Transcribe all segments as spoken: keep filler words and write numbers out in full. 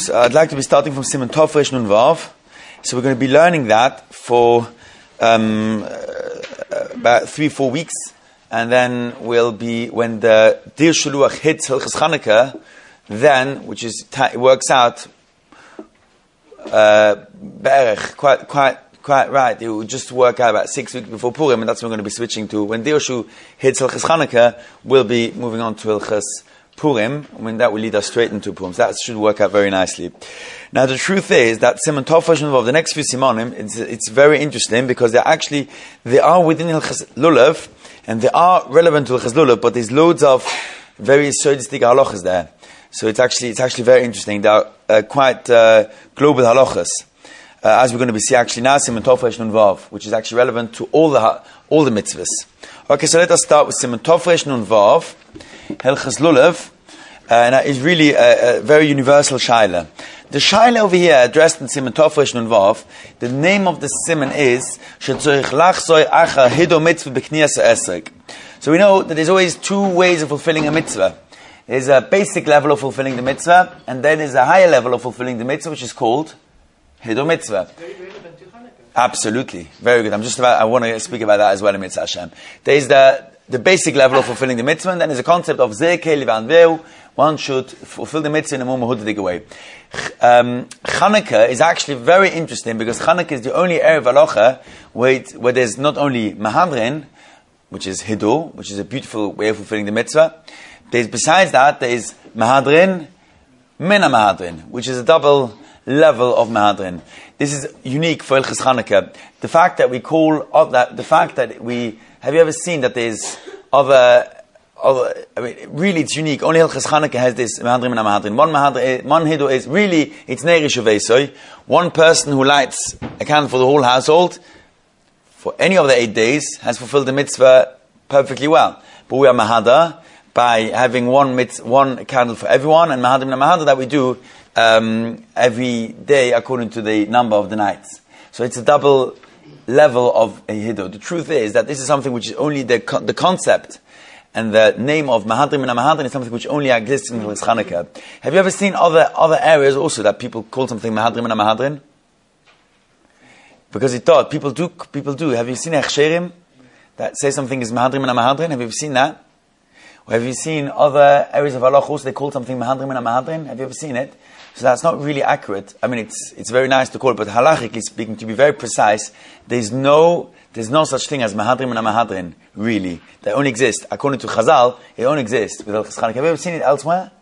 So I'd like to be starting from Siman Tov Resh Nun Vav. So we're going to be learning that for um, uh, about three, four weeks, and then we'll be when the Dir Shaluach hits Hilchas Chanukah, then, which is it works out uh, be'erech, quite, quite, quite right. It will just work out about six weeks before Purim, and that's when we're going to be switching to when Dir Shu hits Hilchas Chanukah. We'll be moving on to Hilchas Purim, when that will lead us straight into Purim. So that should work out very nicely. Now the truth is that Siman Tov Resh Nun Vav, the next few Simonim, it's, it's very interesting because they're actually, they are within Hilchas Lulav, and they are relevant to Hilchas Lulav, but there's loads of very sodistic halachas there. So it's actually, it's actually very interesting. They are uh, quite uh, global halachas. Uh, as we're going to be seeing actually now, Siman Tov Resh Nun Vav, which is actually relevant to all the all the mitzvahs. Okay, so let us start with Siman Tov Resh Nun Vav, Hilchas Lulav, uh, and that is really a, a very universal shaila. The shaila over here, addressed in Siman Tov Resh Nun Vav, the name of the siman is Shetzorich Lachzoi Achar Hido Mitzvah B'Kniyas Esrog. So we know that there's always two ways of fulfilling a mitzvah. There's a basic level of fulfilling the mitzvah, and then there's a higher level of fulfilling the mitzvah, which is called Hido Mitzvah. Absolutely. Very good. I'm just about, I want to speak about that as well in Mitzvah Hashem. There's the, the basic level of fulfilling the mitzvah, and then there's a concept of Zeh Keli V'Anveu. One should fulfill the mitzvah in a more mahutadik way. Um, Chanukah is actually very interesting because Chanukah is the only area of halacha where, it, where there's not only Mahadrin, which is Hido, which is a beautiful way of fulfilling the mitzvah. There's, besides that, there is Mahadrin, Mina Mahadrin, which is a double level of Mahadrin. This is unique for Hilchas Chanukah. The fact that we call of that, the fact that we have you ever seen that there's other, other I mean, really it's unique. Only Hilchas Chanukah has this Mahadrin and Mahadrin. One Mahadrin, one Hido is really it's Nerish Uveisoy. One person who lights a candle for the whole household for any of the eight days has fulfilled the mitzvah perfectly well. But we are Mahada by having one mitz, one candle for everyone, and Mahadrim and Mahada that we do um, every day according to the number of the nights. So it's a double level of a Hido. The truth is that this is something which is only the the concept and the name of Mahadrim and Mahadrim is something which only exists in Hilchas Chanukah. Have you ever seen other other areas also that people call something Mahadrim and Mahadrim? Because it thought people do people do. Have you seen Echsherim that say something is Mahadrim and Mahadrim? Have you ever seen that? Or have you seen other areas of halach also they call something Mahadrim and Mahadrim? Have you ever seen it? So that's not really accurate. I mean, it's it's very nice to call it, but halachically speaking, to be very precise, there's no there's no such thing as Mahadrim and Mahadrim, really. They only exist. According to Chazal, it only exists with Hilchas Chanukah. Have you ever seen it elsewhere?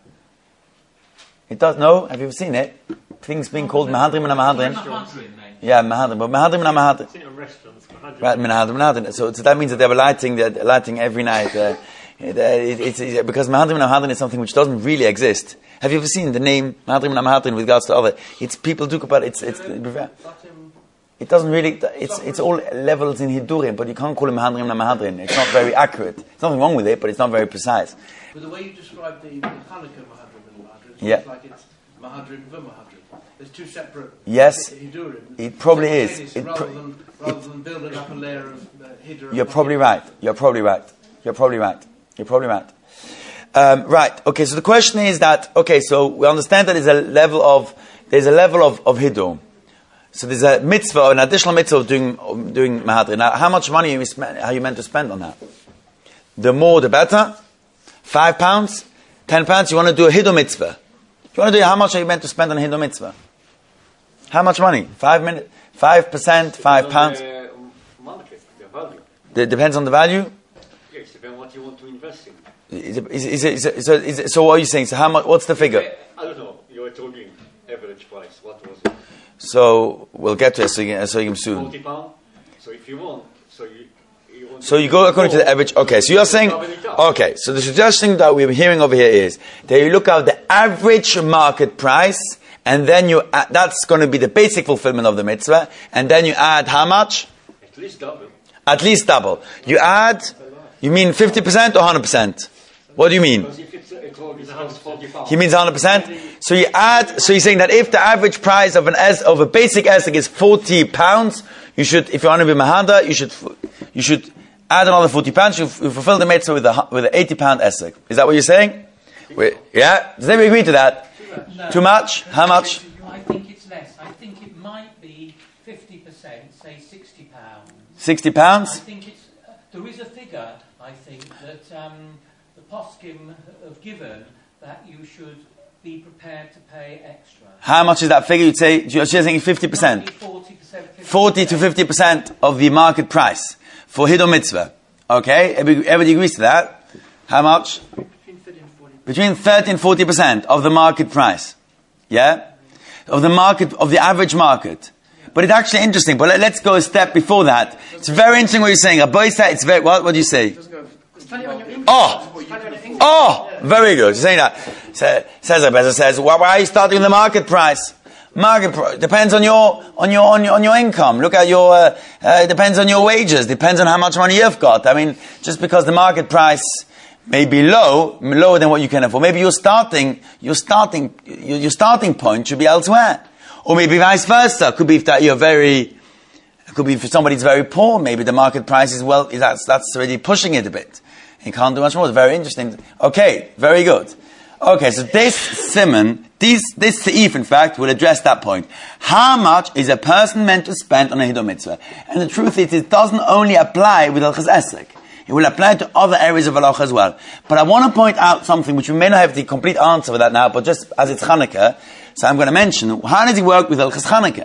It does, no? Have you ever seen it? Things being called Mahadrim and Mahadrim. Yeah, Mahadrim. But Mahadrim and Mahadrim. Right, Mahadrim and Mahadrim. So, so that means that they were lighting, they're lighting every night. Uh, it, uh, it, it's, it's, because Mahadrim and Mahadrim is something which doesn't really exist. Have you ever seen the name Mahadrim and Mahadrim with regards to other? It's people do, but it's it's it doesn't really. It's it's all levels in Hidurim, but you can't call it Mahadrim and Mahadrim. It's not very accurate. There's nothing wrong with it, but it's not very precise. But the way you describe the, the Chanukah Mahadrim and Mahadrim, it's yeah. like it's Mahadrim and Mahadrim. There's two separate. Yes, Hidurim. It probably is. It rather pro- than rather it, than building up a layer of uh, Hidurim. You're probably right. You're probably right. You're probably right. You're probably right. Um, right. Okay. So the question is that okay. So we understand that there's a level of there's a level of of Hidur. So there's a mitzvah, an additional mitzvah of doing of doing Mahadrim. Now, how much money are you, spend, are you meant to spend on that? The more, the better. Five pounds, ten pounds. You want to do a Hidur mitzvah. You want to do how much are you meant to spend on a Hidur mitzvah? How much money? Five minutes, five percent, five pounds. The market, the value. It depends on the value. Yes, depends what you want to invest in. Is it, is, is, it, is, it, so, is it, so what are you saying? So how much? What's the figure? I don't know. You were talking average price. What was it? So we'll get to Esrogim soon. Forty pound. So if you want, so you. you want So you go according to the average. Okay, so you're saying. Okay, so the suggestion that we're hearing over here is that you look at the average market price, and then you add, that's going to be the basic fulfillment of the mitzvah, and then you add how much? At least double. At least double. You add. You mean fifty percent or one hundred percent? What do you mean? Because if it's, it costs forty pounds. He means one hundred percent. So you add. So you're saying that if the average price of an es, of a basic esek is forty pounds, you should, if you want to be mahada, you should you should add another forty pounds. You, you fulfill the mitzvah with a with an eighty pound esek. Is that what you're saying? Wait, yeah. Does everybody agree to that? No. Too much? How much? I think it's less. I think it might be fifty percent, say sixty pounds. Sixty pounds? I think it's, uh, there is a figure, I think, that um, the poskim have given that you should be prepared to pay extra. How much is that figure? You'd say, you're saying fifty percent? forty percent. forty to fifty percent of the market price for Hiddur Mitzvah. Okay? Everybody, everybody agrees to that? How much? Between thirty and forty percent of the market price. Yeah? Of the market, of the average market. But it's actually interesting. But let, let's go a step before that. It's very interesting what you're saying. Rabbi said it's very, what, what do you say? Oh! Oh! Very good. You're saying that. Says Rabbi says, why, why are you starting with the market price? Market price depends on your, on your, on your, on your income. Look at your, uh, uh, it depends on your wages. Depends on how much money you've got. I mean, just because the market price may be low, lower than what you can afford. Maybe your starting, your starting, your, your starting point should be elsewhere. Or maybe vice versa. Could be that you're very, it could be for somebody who's very poor. Maybe the market price is well, that's, that's already pushing it a bit. You can't do much more. It's very interesting. Okay, very good. Okay, so this simon, this, this seif, in fact, will address that point. How much is a person meant to spend on a Hiddur Mitzvah? And the truth is, it doesn't only apply with Hilchos Esek. It will apply to other areas of halacha as well. But I want to point out something which we may not have the complete answer for that now, but just as it's Hanukkah, so I'm going to mention, how does he work with Hilchos Hanukkah?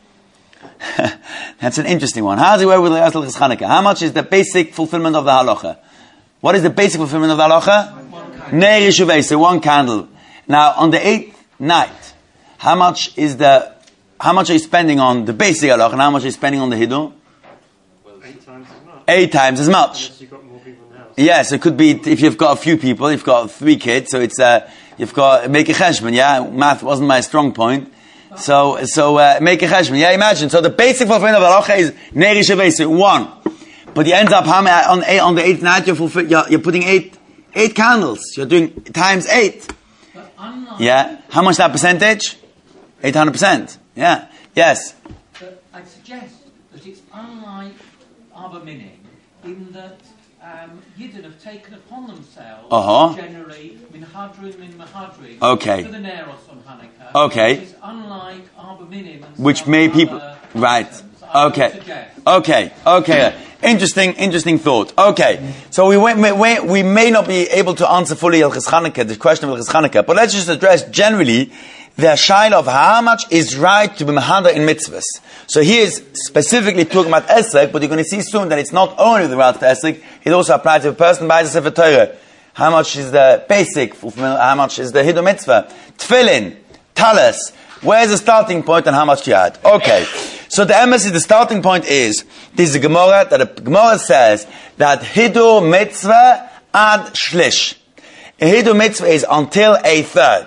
That's an interesting one. How does he work with Hilchos Hanukkah? How much is the basic fulfillment of the halacha? What is the basic fulfillment of the halacha? Neir Yeshuvei, so one candle. Now, on the eighth night, how much is the, how much are you spending on the basic halacha, and how much are you spending on the Hiddur? Eight times as much. Eight times as much. Unless you've got more people in the house. Yes, it could be if you've got a few people, you've got three kids, so it's, uh, you've got, make a cheshbon, yeah? Math wasn't my strong point. So, so, uh, make a cheshbon, yeah? Imagine. So the basic fulfillment of the halacha is Neir Yeshuvei, so one. But you end up, how many, on, eight, on the eighth night, you're, fulfill, you're, you're putting eight, eight candles. You're doing times eight. But unlike, Yeah? How much that percentage? eight hundred percent. Yeah. Yes. but I suggest that it's unlike Abba Minim in that um, Yidden have taken upon themselves Uh-huh. generally min hadrin min mahadrin Okay. for the Neros on Hanukkah. Okay. Which is unlike Abba Minim and Which some made people, other right. items. I would Okay. suggest. Okay. Okay. Interesting, interesting thought. Okay. So we, we, we, we may not be able to answer fully Hilchos Hanukkah, the question of Hilchos Hanukkah, but let's just address generally the shaila of how much is right to be mahadar in mitzvahs. So he is specifically talking about Esek, but you're going to see soon that it's not only with regard to Esek, it also applies to a person who buys a Sefer Torah. How much is the basic fulfillment, how much is the Hiddur Mitzvah? Tefillin, Talis, where's the starting point and how much do you add? Okay. So the emphasis, the starting point is, this is a Gemara, that the Gemara says that Hiddur Mitzvah ad shlish. A Hiddur Mitzvah is until a third.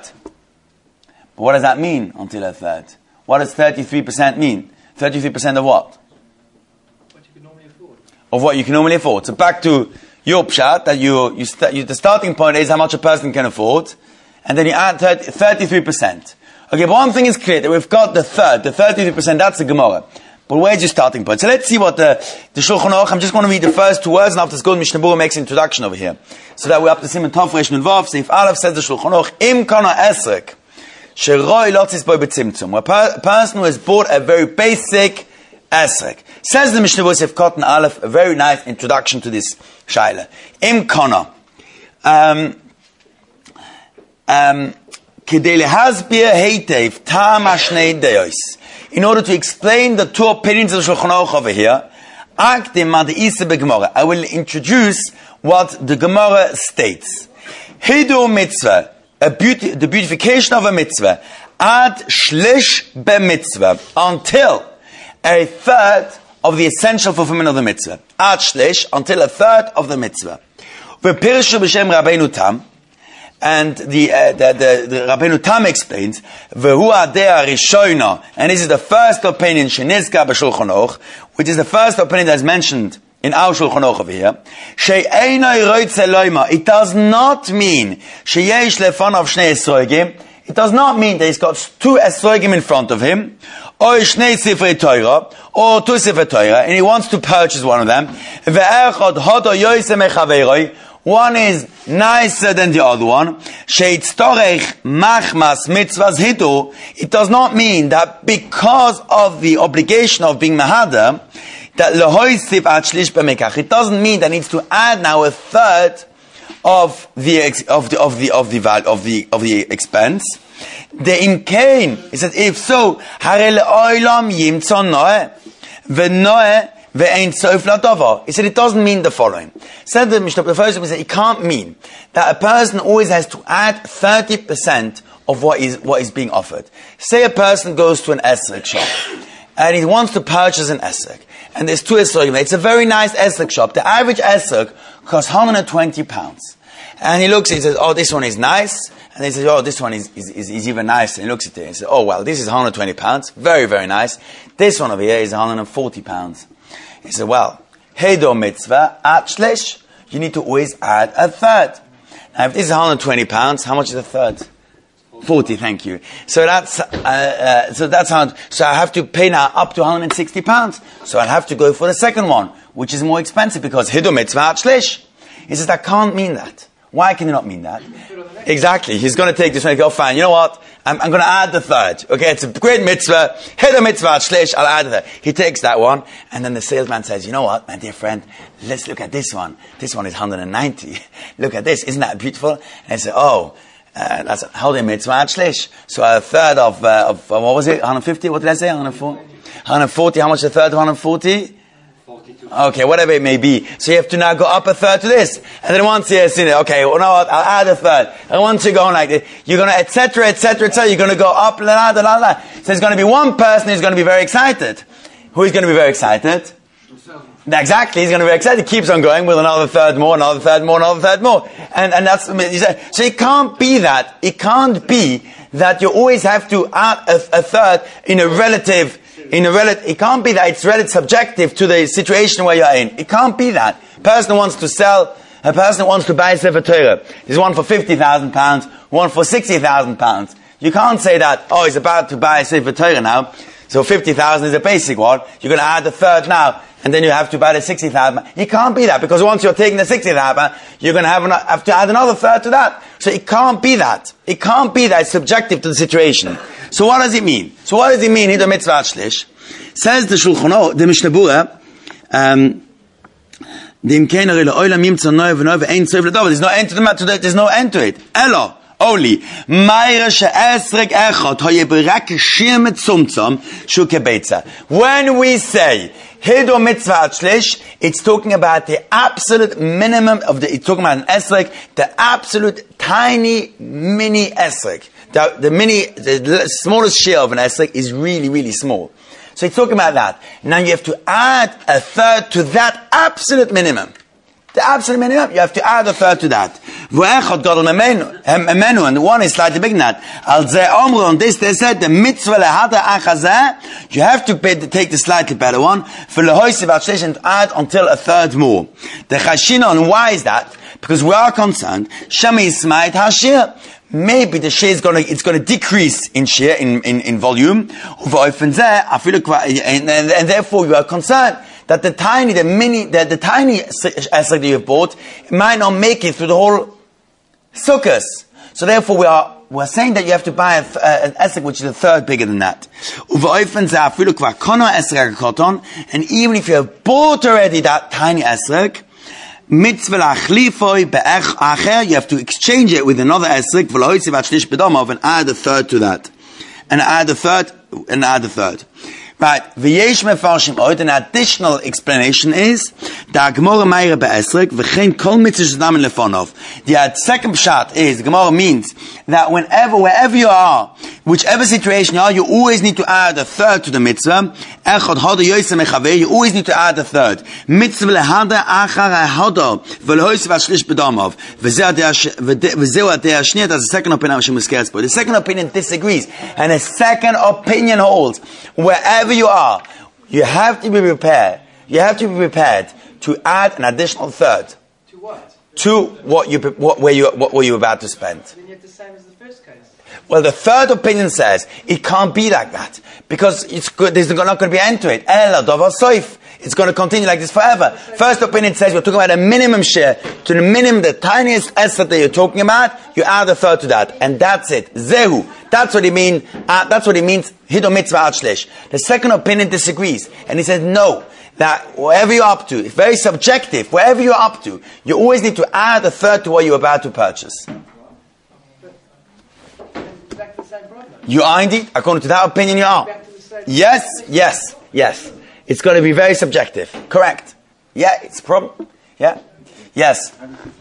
But what does that mean, until a third? What does thirty-three percent mean? thirty-three percent of what? What you can normally afford. Of what you can normally afford. So back to your pshat, that you, you, st- you, the starting point is how much a person can afford, and then you add thirty, thirty-three percent. Okay, but one thing is clear, that we've got the third, the thirty-three percent, that's the Gemara. But where's your starting point? So let's see what the, the Shulchan Aruch, I'm just going to read the first two words, and after this, Mishnah Berurah makes an introduction over here. So that we're up to Siman Tov Resh Nun Vav, Seif Aleph says the Shulchan Aruch, Im kana esrek, sheroi lotzis boi betzimtzum. A per- person who has bought a very basic esrek. Says the Mishnah Berurah, Seif Cotton Aleph, a very nice introduction to this shaila. Im kana. Um, um, in order to explain the two opinions of the Shulchan Aruch over here, I will introduce what the Gemara states. Hiddur mitzvah, a beauty, the beautification of a mitzvah, ad shlish be mitzvah, until a third of the essential fulfillment of the mitzvah. Ad shlish, until a third of the mitzvah. V'pirshu b'shem Rabbeinu Tam, and the, uh, the, the, the Rabbeinu Tam explains, V'hu adea rishoina, and this is the first opinion, Shenizka b'Shulchan Aruch, which is the first opinion that is mentioned in our Shulchan Aruch over here. She'einoi roitze loima, it does not mean, sheyesh lefanav shnei esrogim, it does not mean that he's got two esrogim in front of him, or shnei sifrei Torah, or two sifrei Torah, and he wants to purchase one of them. Ve'echad hodo yoyse mechaveiroi, one is nicer than the other one. Sheitztorech machmas mitzvahs hidu. It does not mean that because of the obligation of being mahada, that lehoisif at shlish b'mekach. It doesn't mean that it needs to add now a third of the of the of the of the value of the of the expense. The imkain, he says, if so, harel oilam yimtzon noeh v'noeh ve'ein sof ladova. He said it doesn't mean the following. Said the Mishnah, the first one said it can't mean that a person always has to add thirty percent of what is what is being offered. Say a person goes to an esrog shop and he wants to purchase an esrog, and there's two esrogim. It's a very nice esrog shop. The average esrog costs one hundred twenty pounds, and he looks, he says, "Oh, this one is nice." And he says, "Oh, this one is, is, is, is even nicer." And he looks at it and says, "Oh, well, this is one hundred twenty pounds. Very, very nice. This one over here is one hundred forty pounds. He said, "Well, Hedo mitzvah, at shlish. You need to always add a third. Now, if this is one hundred twenty pounds, how much is a third? forty, thank you. So that's, uh, uh, so that's how, so I have to pay now up to one hundred sixty pounds. So I'll have to go for the second one, which is more expensive because Hedo mitzvah, at shlish." He says, that can't mean that. Why can you not mean that? Exactly. He's going to take this one and go, fine, you know what? I'm, I'm going to add the third. Okay, it's a great mitzvah. Hedo mitzvah, shlish, I'll add the third. He takes that one, and then the salesman says, "You know what, my dear friend, let's look at this one. This one is one hundred ninety. Look at this. Isn't that beautiful?" And I say, "Oh, uh, that's Hedo mitzvah, shlish. So a third of, uh, of uh, what was it? one hundred fifty? What did I say? one hundred forty? one hundred forty. How much is a third of one hundred forty? Okay, whatever it may be. So you have to now go up a third to this. And then once you've seen it, okay, well, no, I'll add a third. And once you're going like this, you're going to, et cetera, et cetera, et cetera, you're going to go up, la, la, la, la. So there's going to be one person who's going to be very excited. Who is going to be very excited? Exactly, he's going to be very excited. He keeps on going with another third more, another third more, another third more. And, and that's, so it can't be that. It can't be that you always have to add a, a third in a relative In a relative, it can't be that it's relative subjective to the situation where you're in. It can't be that. A person wants to sell, a person wants to buy a Sefer Torah. There's one for fifty thousand pounds, one for sixty thousand pounds. You can't say that, oh, he's about to buy a Sefer Torah now, so fifty thousand is a basic one. You're going to add the third now, and then you have to buy the sixty thousand. You can't be that, because once you're taking the sixty thousand, you're going to have, have to add another third to that. So it can't be that. It can't be that. It's subjective to the situation. So what does it mean? So what does it mean, Hedo mitzvah shlish? Says the Shulchan Aruch, the Mishnah Berurah, um, there's no end to the matter, there's no end to it. Elo, only, when we say Hedo mitzvah shlish, it's talking about the absolute minimum of the, it's talking about an esrog, the absolute tiny mini esrog. The, the mini, the smallest share of an esrog is really, really small. So it's talking about that. Now you have to add a third to that absolute minimum. The absolute minimum, you have to add a third to that. And the one is slightly bigger than that. On this, they said, the mitzvah lehada achazeh, you have to pay, take the slightly better one, for lehoisiv and add until a third more. The chashina, why is that? Because we are concerned, shemi ismait hashir. Maybe the share is going to, it's going to decrease in share, in, in, in volume. And, and therefore you are concerned that the tiny, the mini, the, the tiny esrog that you have bought might not make it through the whole sukkahs. So therefore we are, we are saying that you have to buy a, a, an esrog which is a third bigger than that. And even if you have bought already that tiny esrog, mitzvah lachlifoi be'ech acher, you have to exchange it with another esrog, v'loisiv at shlish b'domov, and add a third to that. And add a third, and add a third. Right, v'yesh mefarshim oid, an additional explanation is, da Gemara meire be'esrog, v'chein kol mitzvah sh'damen lefonov. The second pshat is, the Gemara means, that whenever, wherever you are, whichever situation you are, you always need to add a third to the mitzvah. Echad hada yosem mechaver, you always need to add a third. Mitzvah lehada achar hada, v'lehoisiv shlish b'damav. V'zeu adei hashniya, that's the second opinion of Shemuskers. The second opinion disagrees, and the second opinion holds, wherever you are, you have to be prepared, you have to be prepared to add an additional third. To what? To what you, what were you, what were you about to spend? Then you have the same as the first case. Well, the third opinion says it can't be like that because it's good. There's not going to be an end to it. it's going to continue like this forever. First opinion says we're talking about a minimum share. To the minimum, the tiniest esrog that you're talking about, you add a third to that. And that's it. Zehu. That's what he mean, uh, that's what he means, hido mitzvah ad shlish. The second opinion disagrees. And he says, no. That wherever you're up to, it's very subjective. Wherever you're up to, you always need to add a third to what you're about to purchase. Back to the same problem. You are indeed, according to that opinion, you are. Back to the same Yes, yes, yes. It's going to be very subjective. Correct. Yeah, it's a problem. Yeah. Yes.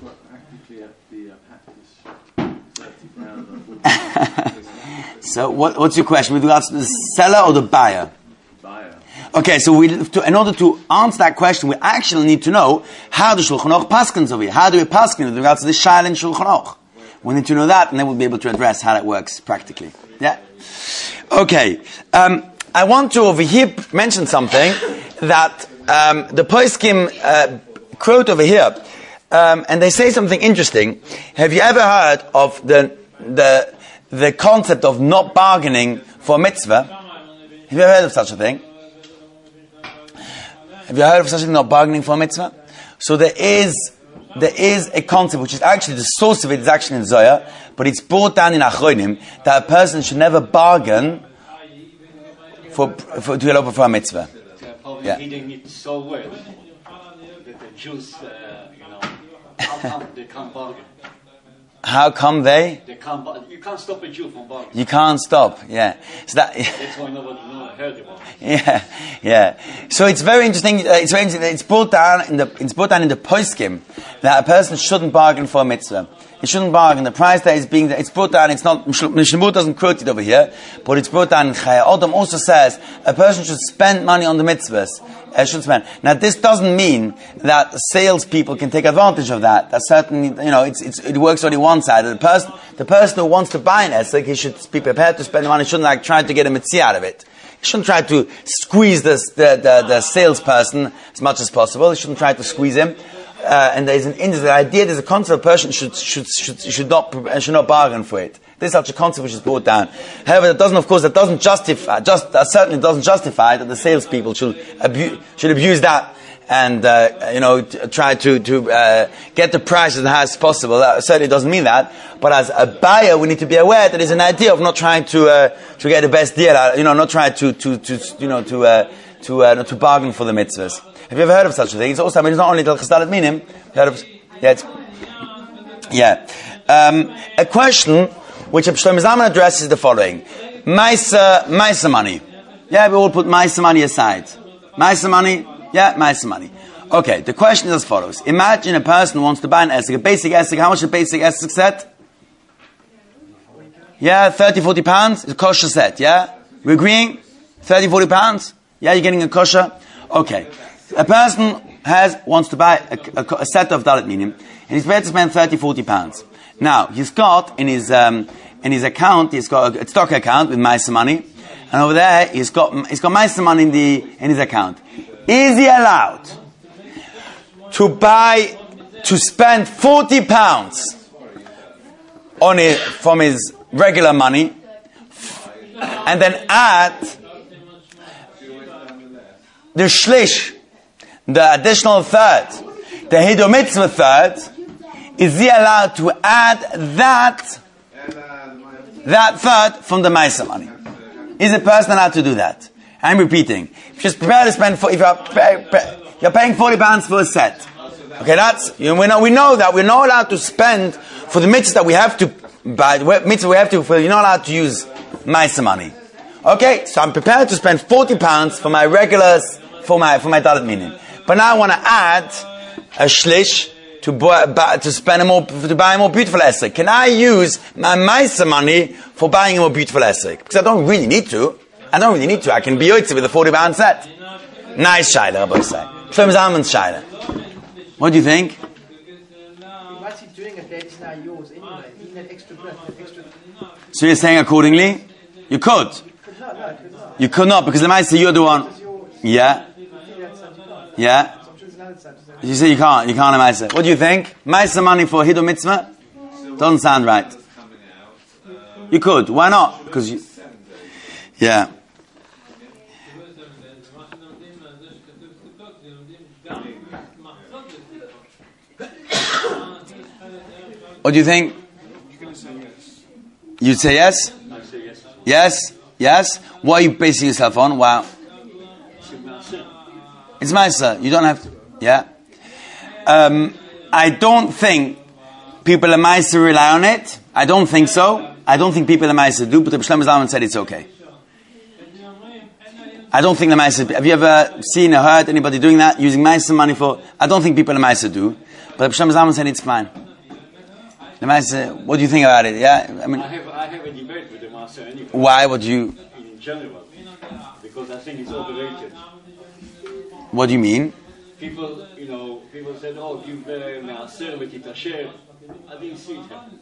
So, what, what's your question with regards to the seller or the buyer? Okay, so we, to, in order to answer that question, we actually need to know how the Shulchan Aruch paskins over here. How do we paskin with regards to the Shaila in Shulchan Aruch? We need to know that, and then we'll be able to address how that works practically. Yeah? Okay. Um, I want to over here mention something that um, the poskim uh, quote over here, um, and they say something interesting. Have you ever heard of the the the concept of not bargaining for a mitzvah? Have you ever heard of such a thing? Have you heard of such a thing, not bargaining for a mitzvah? So there is, there is a concept which is actually, the source of it is actually in Zohar, but it's brought down in Achronim, that a person should never bargain for, for to help for a mitzvah. They're probably Yeah. hitting it so well that the Jews, uh, you know, how come they can't bargain? How come they? They can't bar- you can't stop a Jew from bargaining. You can't stop, yeah. So that, That's why nobody know, heard about it. yeah, yeah. So it's very interesting. Uh, it's very interesting. It's brought down in the it's brought down in the poskim that a person shouldn't bargain for a mitzvah. He shouldn't bargain. The price that is being it's brought down. It's not Mishnah doesn't quote it over here, but it's brought down in Chaya Adam also says a person should spend money on the mitzvahs. Uh, should spend. Now this doesn't mean that salespeople can take advantage of that. That certainly, you know, it's, it's, it works only one side. The person, the person who wants to buy an esek, he should be prepared to spend the money. He shouldn't like try to get a mitzvah out of it. He shouldn't try to squeeze this, the, the, the salesperson as much as possible. He shouldn't try to squeeze him. Uh, and there's an there's the idea, there's a concept of a person should, should, should, should not, should not bargain for it. There's such a concept which is brought down. However, that doesn't, of course, that doesn't justify, just, that certainly doesn't justify that the salespeople should abuse, should abuse that and, uh, you know, t- try to, to, uh, get the price as high as possible. That certainly doesn't mean that. But as a buyer, we need to be aware that there's an idea of not trying to, uh, to get the best deal out, you know, not trying to, to, to, you know, to, uh, to, uh, to bargain for the mitzvahs. Have you ever heard of such a thing? It's also, I mean, it's not only Dalchas Dalet Minim. Heard of, yeah, it's, yeah. Um, a question which Shlomo Zalman addresses is the following: Maisa, Maisa money. Yeah, we all put Maisa money aside. Maisa money, yeah, Maisa money. Okay, the question is as follows: imagine a person wants to buy an esek, a basic esek. How much is a basic esek set? Yeah, thirty, forty pounds. It's a kosher set. Yeah, we're agreeing. thirty, forty pounds. Yeah, you're getting a kosher. Okay. A person has wants to buy a, a, a set of Dalet Minim, and he's prepared to spend thirty, forty pounds. Now, he's got in his um, in his account, he's got a, a stock account with Maisa money, and over there he's got he's got Maisa money in the in his account. Is he allowed to buy to spend forty pounds on it from his regular money, and then add the shlish, the additional third, the Hido Mitzvah third? Is he allowed to add that that third from the Maisa money? Is a person allowed to do that? I'm repeating. If you're prepared to spend, for, if you're, you're paying forty pounds for a set, okay, that's you know, we know we know that we're not allowed to spend for the mitzvah that we have to buy. The mitzvah we have to. For, you're not allowed to use Maisa money. Okay, so I'm prepared to spend forty pounds for my regulars for my for my Dalet Minim. But now I want to add a shlish to buy, buy, to spend a more to buy a more beautiful esek. Can I use my Maisa money for buying a more beautiful esek? Because I don't really need to. I don't really need to. I can be yoitze with a forty pound set. Nice shayla, Rabbi say. Shlomo Zalman's shayla. What do you think? Once he's doing it, that is now yours anyway. Even that extra breath, that extra. So you're saying accordingly, you could. Could not, no, could not. You could not because the Maisa you're the one. It's yours. Yeah, You think that's something you can't. yeah. So I'm sure there's another side to say. You say you can't, you can't have Maisa. What do you think? Maisa money for Hido Mitzvah? Doesn't sound right. You could. Why not? Because you... Yeah. What do you think? You'd say yes? I say yes. Yes? Yes? What are you basing yourself on? Wow. It's Maisa. You don't have to. Yeah. Um, I don't think people in Maisa rely on it. I don't think so. I don't think people in Maisa do, but the Shlomo Zalman said it's okay. I don't think the Maisa. Have you ever seen or heard anybody doing that, using Maisa money for? I don't think people in Maisa do, but the Shlomo Zalman said it's fine. The Maisa, what do you think about it? Yeah, I mean, I have I have a debate with the master anyway. Why would you? In general, because I think it's overrated. What do you mean? People, you know, people said, "Oh, give maaser v'titasher." I didn't see it happen.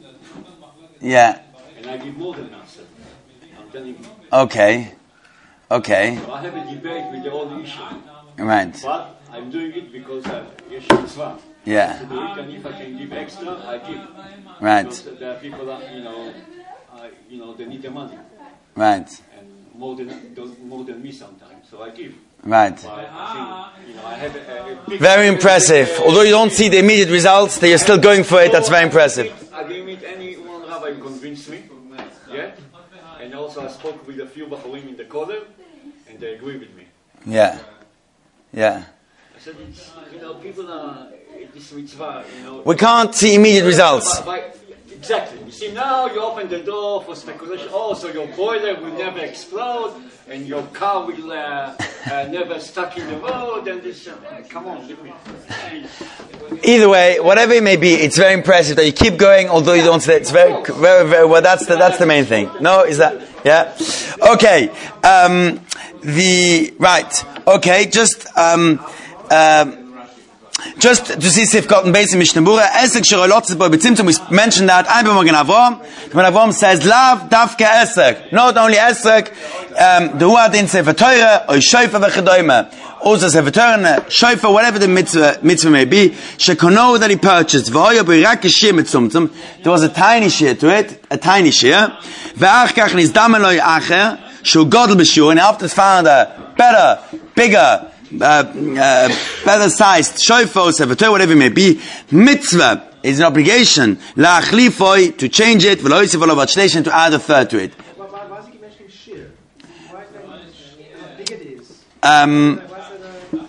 Yeah. And I give more than maaser. I'm telling you. Okay. Okay. So I have a debate with the whole issue. Right. But I'm doing it because uh, yesh mitzvah. Yeah. So the week, and if I can give extra, I give. Right. Because there are people that, you know, uh, you know, they need the money. Right. And more than more than me sometimes, so I give. Right. But I think, you know, I have a, a big Very impressive. Although you don't see the immediate results, that you're still going for it. That's very impressive. I didn't meet any one rabbi who convinced me yet. And also I spoke with a few Baharim in the Kollel, and they agree with me. Yeah. Yeah. I said, it's, you know, people are, this mitzvah, you know. We can't see immediate results. By, by, exactly. You see, now you open the door for speculation. Oh, so your boiler will never explode, and your car will uh, uh, never stuck in the road, and this. Uh, come on, give me. Either way, whatever it may be, it's very impressive that you keep going, although you don't say it's very, very, very well. That's the that's the main thing. No, is that yeah? Okay. Um, the right. Okay. Just um, um, just to see Sifkat and Beis Mishnah Bura. Esek Sherolotz Bo B'Tzimtzum. We mentioned that. I'm B'Magen Avram. When Avram says Lav Davke Esek, not only Esek. Um, the Hu Adin Sefer Torah or Shoifa v'Chedoyma. Also Sefer Torah, Shoifa, whatever the mitzvah mitzvah may be. Shekono that he purchased. V'Hoya B'Rak Shir Mitzumtzum. There was a tiny shear to it, a tiny shear. V'Ach Kach Nizdam Eloi Acher. Shu Godel B'Shur. And after it's found a better, bigger. Uh, uh, better sized shofar, Sefer Torah, whatever it may be, mitzvah is an obligation, la'achlifoi, to change it, v'lo'isiv v'lo'vachletion, to add a third to it. Why, why, why is he mentioning shear? Why is that how big it is? Um, Why is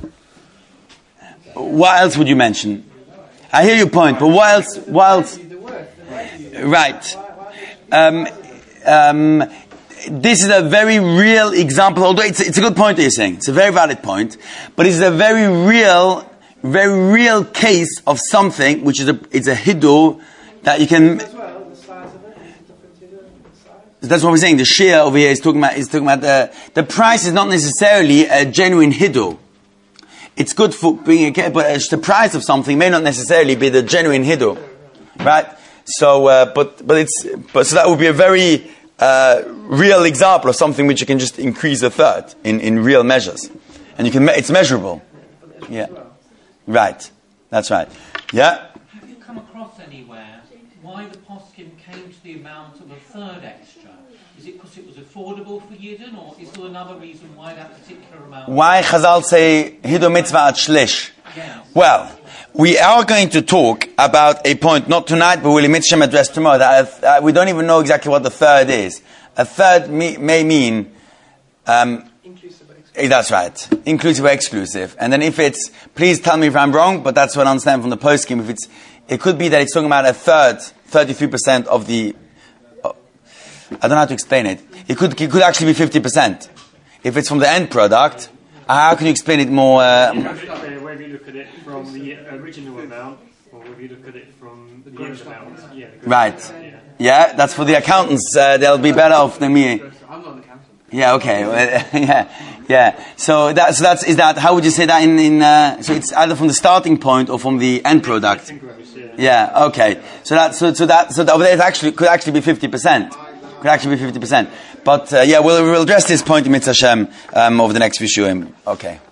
it a, what else would you mention? I hear your point, but what else? What else? the word? The Right. Um, um, this is a very real example, although it's, it's a good point that you're saying. It's a very valid point. But it's a very real, very real case of something which is a, it's a hidur that you can... as well, the size of it, is different to the size. That's what we're saying. The share over here is talking about, is talking about the, the price is not necessarily a genuine hidur. It's good for being a, but the price of something may not necessarily be the genuine hidur. Right? So, uh, but, but it's, but so that would be a very, uh, real example of something which you can just increase a third in, in real measures. And you can, me- it's measurable. Yeah. Right. That's right. Yeah. Have you come across anywhere why the poskim came to the amount of a third extra? Is it because it was affordable for Yidden, or is there another reason why that particular amount? Why Chazal say hidur mitzvah at shlish? Yes. Well, we are going to talk about a point, not tonight, but we'll Mitzvah address tomorrow. That uh, we don't even know exactly what the third is. A third me, may mean, um, Inclusive of eh, that's right, inclusive or exclusive. And then if it's, please tell me if I'm wrong, but that's what I understand from the post scheme. If it's, it could be that it's talking about a third, thirty-three percent of the. Oh, I don't know how to explain it. It could, it could actually be fifty percent. If it's from the end product, how can you explain it more? Uh, Whether you look at it from the original amount or whether you look at it from the end amount. Yeah, the gross Right. amount, yeah. Yeah, that's for the accountants. Uh, they'll be better off than me. I'm not an accountant. Yeah. Okay. Well, yeah. Yeah. So that's so that's is that how would you say that in in? Uh, so it's either from the starting point or from the end product. Gross, yeah. Yeah. Okay. So that so so that so over there it actually could actually be fifty percent. Could actually be fifty percent. But uh, yeah, we'll we'll address this point in Mitzvah Hashem um, over the next few shurim. Okay.